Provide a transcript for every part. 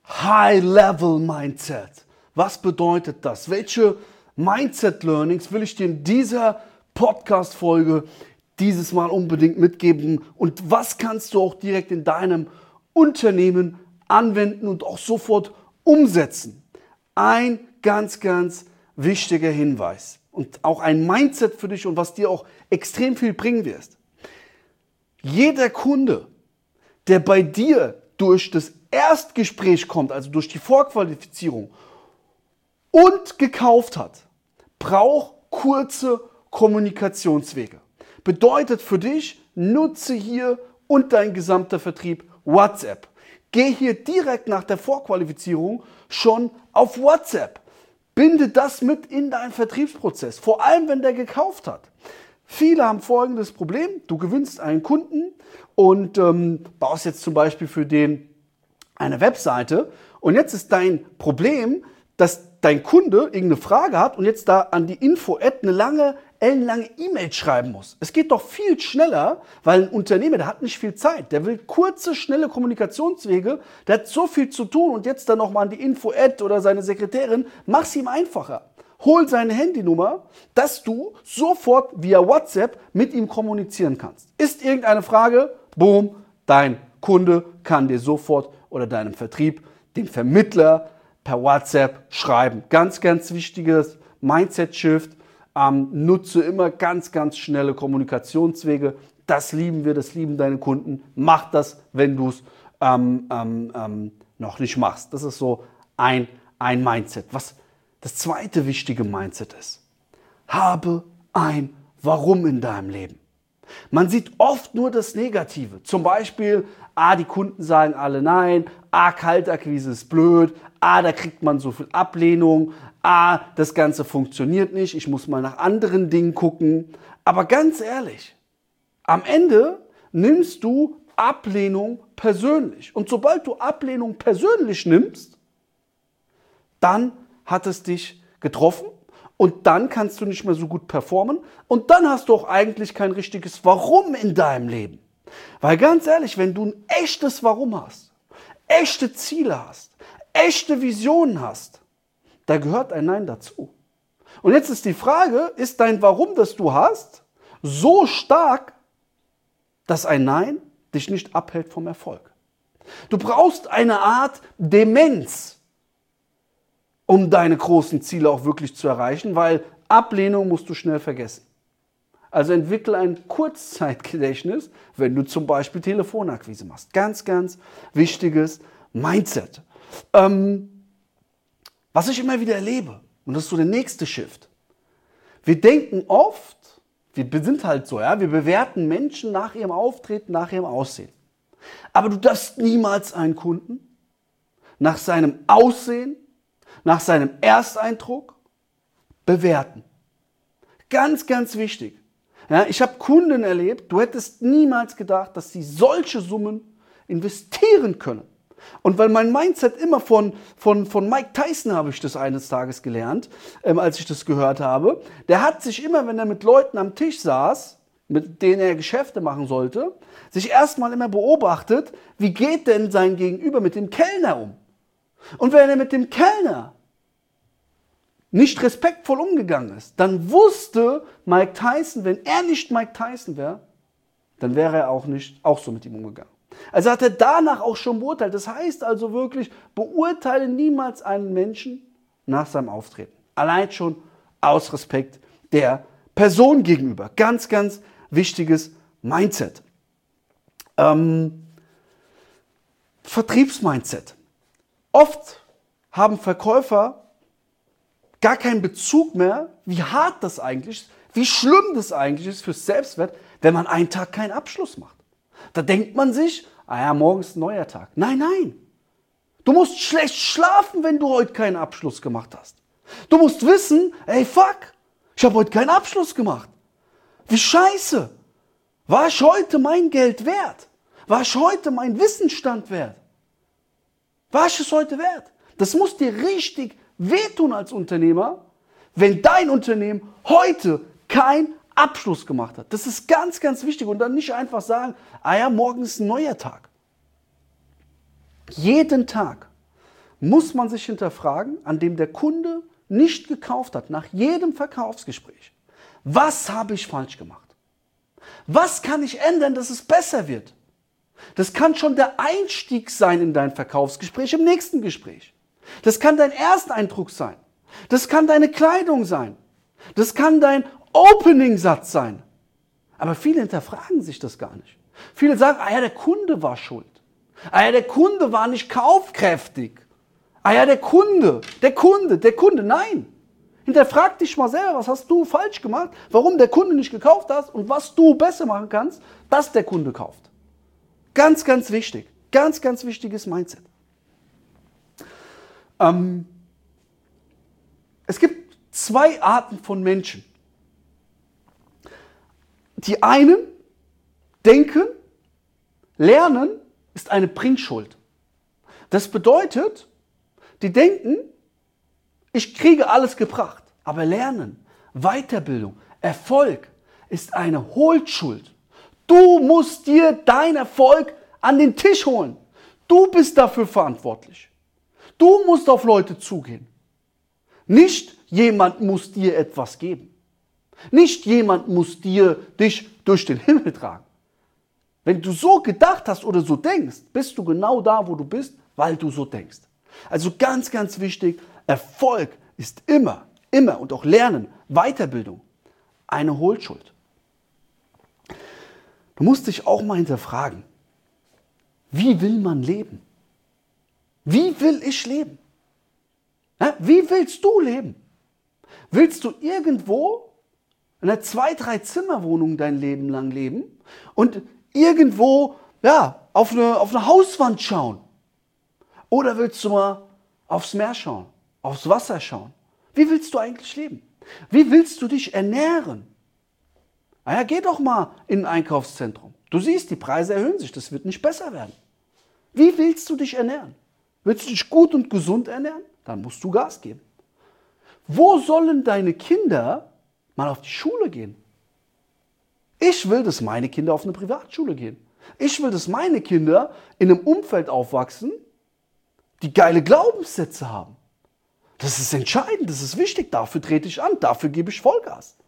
High-Level-Mindset. Was bedeutet das? Welche Mindset-Learnings will ich dir in dieser Podcast-Folge dieses Mal unbedingt mitgeben? Und was kannst du auch direkt in deinem Unternehmen anwenden und auch sofort umsetzen? Ein ganz, ganz wichtiger Hinweis und auch ein Mindset für dich und was dir auch extrem viel bringen wird. Jeder Kunde, der bei dir durch das Erstgespräch kommt, also durch die Vorqualifizierung und gekauft hat, braucht kurze Kommunikationswege. Bedeutet für dich, nutze hier und dein gesamter Vertrieb WhatsApp. Geh hier direkt nach der Vorqualifizierung schon auf WhatsApp. Binde das mit in deinen Vertriebsprozess, vor allem wenn der gekauft hat. Viele haben folgendes Problem: Du gewinnst einen Kunden und baust jetzt zum Beispiel für den eine Webseite und jetzt ist dein Problem, dass dein Kunde irgendeine Frage hat und jetzt da an die Info-Ad eine ellenlange E-Mail schreiben muss. Es geht doch viel schneller, weil ein Unternehmer, der hat nicht viel Zeit. Der will kurze, schnelle Kommunikationswege. Der hat so viel zu tun und jetzt dann nochmal an die Info-Ad oder seine Sekretärin. Mach's ihm einfacher. Hol seine Handynummer, dass du sofort via WhatsApp mit ihm kommunizieren kannst. Ist irgendeine Frage? Boom, dein Kunde kann dir sofort oder deinem Vertrieb, dem Vermittler per WhatsApp schreiben. Ganz, ganz wichtiges Mindset-Shift. Nutze immer ganz, ganz schnelle Kommunikationswege. Das lieben wir, das lieben deine Kunden. Mach das, wenn du es noch nicht machst. Das ist so ein Mindset. Was das zweite wichtige Mindset ist: Habe ein Warum in deinem Leben. Man sieht oft nur das Negative. Zum Beispiel, die Kunden sagen alle nein, Kaltakquise ist blöd, da kriegt man so viel Ablehnung, das Ganze funktioniert nicht, ich muss mal nach anderen Dingen gucken. Aber ganz ehrlich, am Ende nimmst du Ablehnung persönlich. Und sobald du Ablehnung persönlich nimmst, dann hat es dich getroffen. Und dann kannst du nicht mehr so gut performen. Und dann hast du auch eigentlich kein richtiges Warum in deinem Leben. Weil ganz ehrlich, wenn du ein echtes Warum hast, echte Ziele hast, echte Visionen hast, da gehört ein Nein dazu. Und jetzt ist die Frage, ist dein Warum, das du hast, so stark, dass ein Nein dich nicht abhält vom Erfolg? Du brauchst eine Art Demenz, um deine großen Ziele auch wirklich zu erreichen, weil Ablehnung musst du schnell vergessen. Also entwickle ein Kurzzeitgedächtnis, wenn du zum Beispiel Telefonakquise machst. Ganz, ganz wichtiges Mindset. Was ich immer wieder erlebe, und das ist so der nächste Shift. Wir denken oft, wir sind halt so, wir bewerten Menschen nach ihrem Auftreten, nach ihrem Aussehen. Aber du darfst niemals einen Kunden nach seinem Aussehen, nach seinem Ersteindruck bewerten. Ganz, ganz wichtig. Ich habe Kunden erlebt, du hättest niemals gedacht, dass sie solche Summen investieren können. Und weil mein Mindset immer von Mike Tyson, habe ich das eines Tages gelernt, als ich das gehört habe, der hat sich immer, wenn er mit Leuten am Tisch saß, mit denen er Geschäfte machen sollte, sich erstmal immer beobachtet, wie geht denn sein Gegenüber mit dem Kellner um? Und wenn er mit dem Kellner nicht respektvoll umgegangen ist, dann wusste Mike Tyson, wenn er nicht Mike Tyson wäre, dann wäre er auch so mit ihm umgegangen. Also hat er danach auch schon beurteilt. Das heißt also wirklich, beurteile niemals einen Menschen nach seinem Auftreten. Allein schon aus Respekt der Person gegenüber. Ganz, ganz wichtiges Mindset. Vertriebsmindset. Oft haben Verkäufer gar keinen Bezug mehr, wie hart das eigentlich ist, wie schlimm das eigentlich ist fürs Selbstwert, wenn man einen Tag keinen Abschluss macht. Da denkt man sich, morgen ist ein neuer Tag. Nein, nein. Du musst schlecht schlafen, wenn du heute keinen Abschluss gemacht hast. Du musst wissen, ich habe heute keinen Abschluss gemacht. Wie scheiße. War ich heute mein Geld wert? War ich heute mein Wissensstand wert? War ich es heute wert? Das muss dir richtig wehtun als Unternehmer, wenn dein Unternehmen heute keinen Abschluss gemacht hat. Das ist ganz, ganz wichtig. Und dann nicht einfach sagen, morgen ist ein neuer Tag. Jeden Tag muss man sich hinterfragen, an dem der Kunde nicht gekauft hat, nach jedem Verkaufsgespräch. Was habe ich falsch gemacht? Was kann ich ändern, dass es besser wird? Das kann schon der Einstieg sein in dein Verkaufsgespräch im nächsten Gespräch. Das kann dein Ersteindruck sein. Das kann deine Kleidung sein. Das kann dein Opening-Satz sein. Aber viele hinterfragen sich das gar nicht. Viele sagen, der Kunde war schuld. Der Kunde war nicht kaufkräftig. Der Kunde. Nein. Hinterfrag dich mal selber, was hast du falsch gemacht, warum der Kunde nicht gekauft hat und was du besser machen kannst, dass der Kunde kauft. Ganz, ganz wichtig. Ganz, ganz wichtiges Mindset. Es gibt zwei Arten von Menschen. Die einen denken, Lernen ist eine Bringschuld. Das bedeutet, die denken, ich kriege alles gebracht. Aber Lernen, Weiterbildung, Erfolg ist eine Holschuld. Du musst dir deinen Erfolg an den Tisch holen. Du bist dafür verantwortlich. Du musst auf Leute zugehen. Nicht jemand muss dir etwas geben. Nicht jemand muss dich durch den Himmel tragen. Wenn du so gedacht hast oder so denkst, bist du genau da, wo du bist, weil du so denkst. Also ganz, ganz wichtig, Erfolg ist immer und auch Lernen, Weiterbildung, eine Holschuld. Du musst dich auch mal hinterfragen, wie will man leben? Wie will ich leben? Wie willst du leben? Willst du irgendwo in einer 2-3-Zimmer-Wohnung dein Leben lang leben und irgendwo auf eine Hauswand schauen? Oder willst du mal aufs Meer schauen, aufs Wasser schauen? Wie willst du eigentlich leben? Wie willst du dich ernähren? Geh doch mal in ein Einkaufszentrum. Du siehst, die Preise erhöhen sich, das wird nicht besser werden. Wie willst du dich ernähren? Willst du dich gut und gesund ernähren? Dann musst du Gas geben. Wo sollen deine Kinder mal auf die Schule gehen? Ich will, dass meine Kinder auf eine Privatschule gehen. Ich will, dass meine Kinder in einem Umfeld aufwachsen, die geile Glaubenssätze haben. Das ist entscheidend, das ist wichtig, dafür trete ich an, dafür gebe ich Vollgas.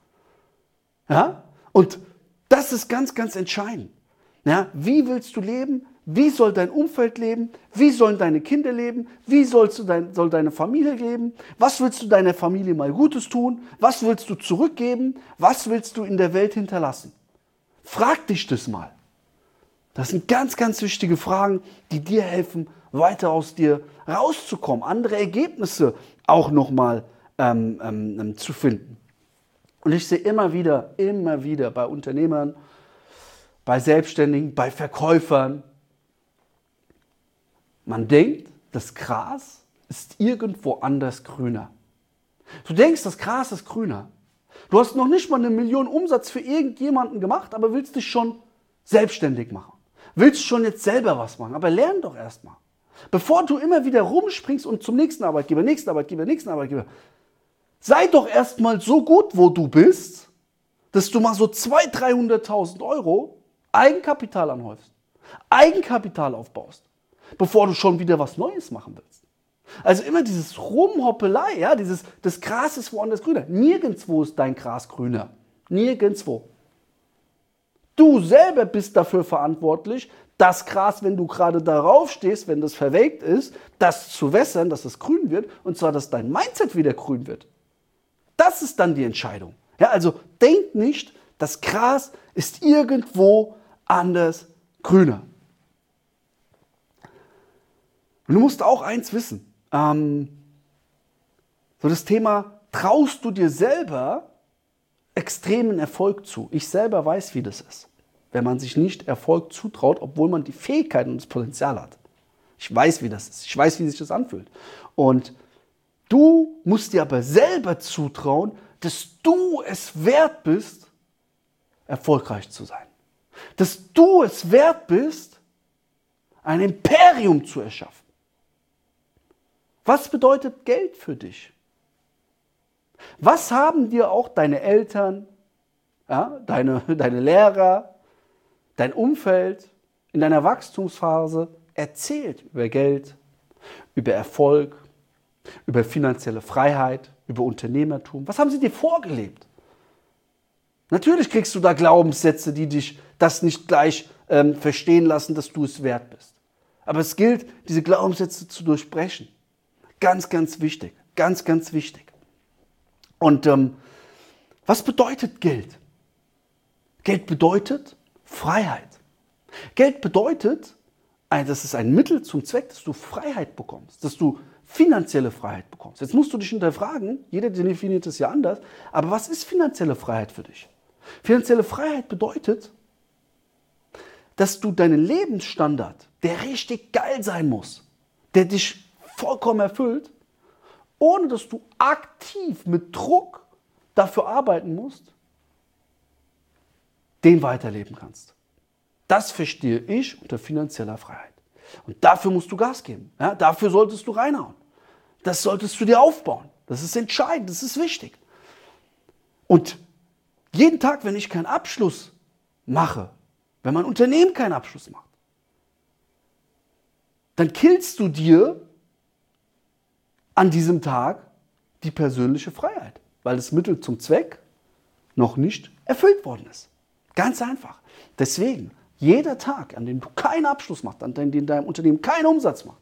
Und das ist ganz, ganz entscheidend. Wie willst du leben? Wie soll dein Umfeld leben? Wie sollen deine Kinder leben? Wie soll deine Familie leben? Was willst du deiner Familie mal Gutes tun? Was willst du zurückgeben? Was willst du in der Welt hinterlassen? Frag dich das mal. Das sind ganz, ganz wichtige Fragen, die dir helfen, weiter aus dir rauszukommen, andere Ergebnisse auch nochmal zu finden. Und ich sehe immer wieder bei Unternehmern, bei Selbstständigen, bei Verkäufern, man denkt, das Gras ist irgendwo anders grüner. Du denkst, das Gras ist grüner. Du hast noch nicht mal 1 Million Umsatz für irgendjemanden gemacht, aber willst dich schon selbstständig machen. Willst schon jetzt selber was machen, aber lern doch erstmal. Bevor du immer wieder rumspringst und zum nächsten Arbeitgeber, sei doch erstmal so gut, wo du bist, dass du mal so 200.000, 300.000 Euro Eigenkapital anhäufst, Eigenkapital aufbaust, bevor du schon wieder was Neues machen willst. Also immer dieses Rumhoppelei, das Gras ist woanders grüner. Nirgendwo ist dein Gras grüner. Nirgendwo. Du selber bist dafür verantwortlich, das Gras, wenn du gerade darauf stehst, wenn das verwelkt ist, das zu wässern, dass es grün wird, und zwar, dass dein Mindset wieder grün wird. Das ist dann die Entscheidung. Also denk nicht, das Gras ist irgendwo anders grüner. Und du musst auch eins wissen. So das Thema, traust du dir selber extremen Erfolg zu? Ich selber weiß, wie das ist, wenn man sich nicht Erfolg zutraut, obwohl man die Fähigkeiten und das Potenzial hat. Ich weiß, wie das ist. Ich weiß, wie sich das anfühlt. Und du musst dir aber selber zutrauen, dass du es wert bist, erfolgreich zu sein. Dass du es wert bist, ein Imperium zu erschaffen. Was bedeutet Geld für dich? Was haben dir auch deine Eltern, deine Lehrer, dein Umfeld in deiner Wachstumsphase erzählt über Geld, über Erfolg, über finanzielle Freiheit, über Unternehmertum. Was haben sie dir vorgelebt? Natürlich kriegst du da Glaubenssätze, die dich das nicht gleich verstehen lassen, dass du es wert bist. Aber es gilt, diese Glaubenssätze zu durchbrechen. Ganz, ganz wichtig. Ganz, ganz wichtig. Und was bedeutet Geld? Geld bedeutet Freiheit. Geld bedeutet, das ist ein Mittel zum Zweck, dass du Freiheit bekommst, dass du finanzielle Freiheit bekommst. Jetzt musst du dich hinterfragen, jeder definiert es ja anders, aber was ist finanzielle Freiheit für dich? Finanzielle Freiheit bedeutet, dass du deinen Lebensstandard, der richtig geil sein muss, der dich vollkommen erfüllt, ohne dass du aktiv mit Druck dafür arbeiten musst, den weiterleben kannst. Das verstehe ich unter finanzieller Freiheit. Und dafür musst du Gas geben. Ja, dafür solltest du reinhauen. Das solltest du dir aufbauen. Das ist entscheidend, das ist wichtig. Und jeden Tag, wenn ich keinen Abschluss mache, wenn mein Unternehmen keinen Abschluss macht, dann killst du dir an diesem Tag die persönliche Freiheit, weil das Mittel zum Zweck noch nicht erfüllt worden ist. Ganz einfach. Deswegen, jeder Tag, an dem du keinen Abschluss machst, an dem dein Unternehmen keinen Umsatz macht,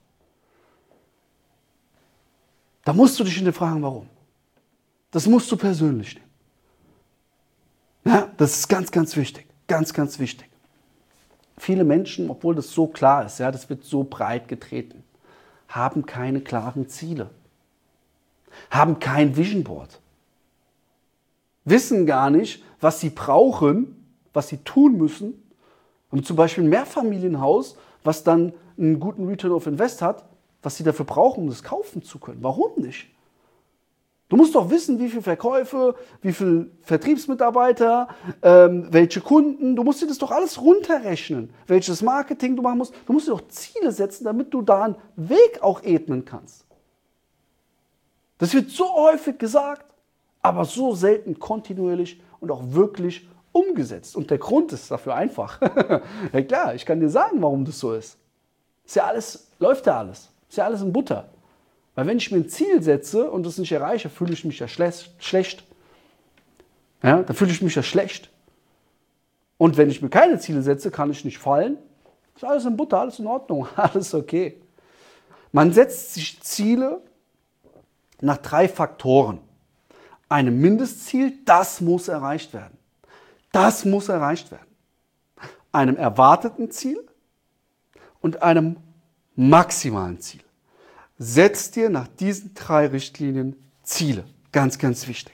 da musst du dich hinterfragen, warum. Das musst du persönlich nehmen. Ja, das ist ganz, ganz wichtig. Ganz, ganz wichtig. Viele Menschen, obwohl das so klar ist, ja, das wird so breit getreten, haben keine klaren Ziele, haben kein Vision Board, wissen gar nicht, was sie brauchen, was sie tun müssen, um zum Beispiel ein Mehrfamilienhaus, was dann einen guten Return of Invest hat, was sie dafür brauchen, um das kaufen zu können. Warum nicht? Du musst doch wissen, wie viele Verkäufe, wie viele Vertriebsmitarbeiter, welche Kunden. Du musst dir das doch alles runterrechnen, welches Marketing du machen musst. Du musst dir doch Ziele setzen, damit du da einen Weg auch ebnen kannst. Das wird so häufig gesagt, aber so selten kontinuierlich und auch wirklich umgesetzt. Und der Grund ist dafür einfach. Ja klar, ich kann dir sagen, warum das so ist. Ist ja alles, läuft ja alles. Ist ja alles in Butter. Weil wenn ich mir ein Ziel setze und das nicht erreiche, fühle ich mich ja schlecht. Ja, dann fühle ich mich ja schlecht. Und wenn ich mir keine Ziele setze, kann ich nicht fallen. Ist alles in Butter, alles in Ordnung, alles okay. Man setzt sich Ziele nach 3 Faktoren. Einem Mindestziel, das muss erreicht werden. Das muss erreicht werden. Einem erwarteten Ziel und einem maximalen Ziel. Setz dir nach diesen 3 Richtlinien Ziele. Ganz, ganz wichtig.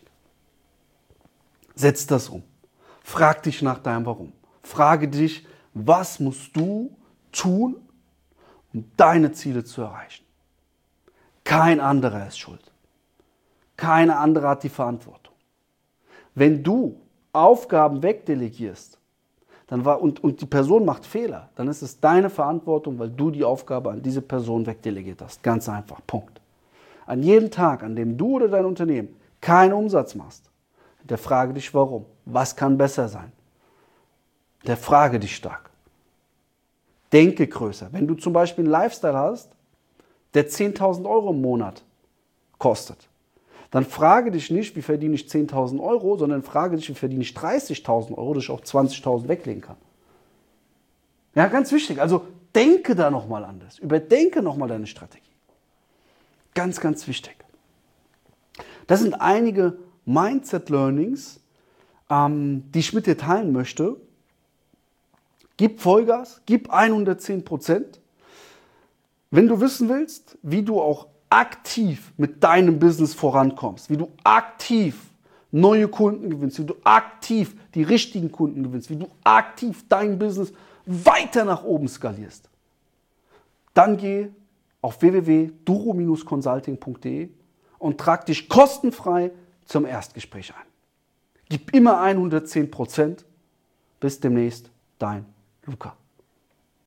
Setz das um. Frag dich nach deinem Warum. Frage dich, was musst du tun, um deine Ziele zu erreichen? Kein anderer ist schuld. Kein anderer hat die Verantwortung. Wenn du Aufgaben wegdelegierst und die Person macht Fehler, dann ist es deine Verantwortung, weil du die Aufgabe an diese Person wegdelegiert hast. Ganz einfach, Punkt. An jedem Tag, an dem du oder dein Unternehmen keinen Umsatz machst, hinterfrage dich warum. Was kann besser sein? Hinterfrage dich stark. Denke größer. Wenn du zum Beispiel einen Lifestyle hast, der 10.000 Euro im Monat kostet, dann frage dich nicht, wie verdiene ich 10.000 Euro, sondern frage dich, wie verdiene ich 30.000 Euro, dass ich auch 20.000 weglegen kann. Ja, ganz wichtig. Also denke da nochmal anders. Überdenke nochmal deine Strategie. Ganz, ganz wichtig. Das sind einige Mindset-Learnings, die ich mit dir teilen möchte. Gib Vollgas, gib 110%. Wenn du wissen willst, wie du auch aktiv mit deinem Business vorankommst, wie du aktiv neue Kunden gewinnst, wie du aktiv die richtigen Kunden gewinnst, wie du aktiv dein Business weiter nach oben skalierst, dann geh auf www.duro-consulting.de und trag dich kostenfrei zum Erstgespräch ein. Gib immer 110%. Bis demnächst, dein Luca.